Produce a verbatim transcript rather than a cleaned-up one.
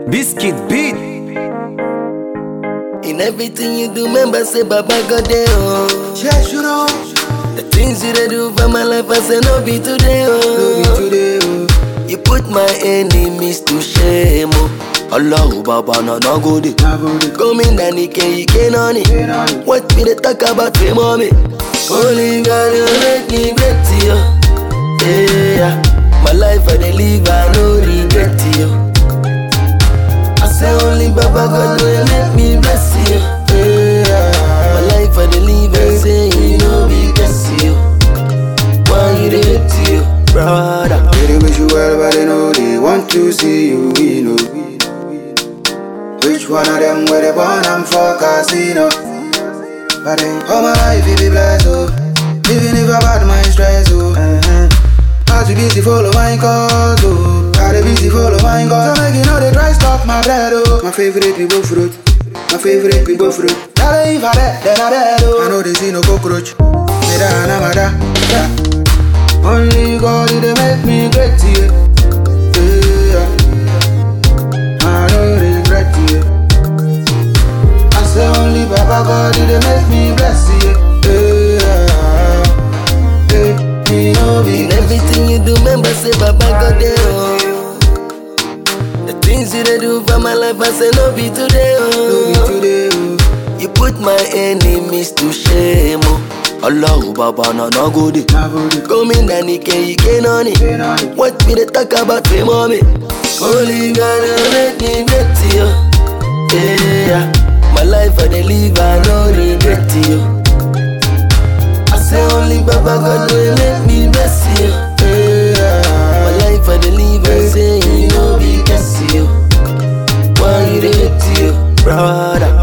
Biscuit beat. In everything you do, remember say Baba God there, oh. Yes, you know. The things you dey do for my life, I say no be today, oh. No be today, oh. You put my enemies to shame, oh. Allahu Baba na na go dey. Come in and ike ike noni. What me dey talk about me mommy? Only God you make me great to you. Yeah, my life I dey live, I no regret to you. I say only Baba God will make me bless you. Yeah, my life I dey live, I say you know be bless you. Why you dey hate to you, brother? They dey wish you well, but they know they want to see you win, oh. Which one of them where they born I'm for casino? But then all my life it be blessed, oh. Even if I bad my stress, oh. Uh-huh. I too busy follow my cause, oh. I dey busy follow my cause. So make you know they try stop my bread, oh. My favorite people fruit, my favorite people fruit. Tell them if I dead, then I dead, oh. I know they see no cockroach. Me da na ma da, da. Only God they make me great, yeah. Yeah. I don't regret, yeah. I say only Baba God they make me bless, yeah. Yeah. Yeah. Me no be In everything you do, remember say Baba God there, oh. The things you dey do for my life, I say no be today, no oh. be today, oh. You put my enemies to shame, oh. Allahu Baba na na go dey. Na go dey. Come in and ike ike noni. What me dey talk about me mommy? Only God will make me great to you. Yeah, my life I dey live, I no regret to you. I say only Baba God will make me bless you. Yeah, my life I dey live, I say you know be bless you. Why you dey hate to you, brother?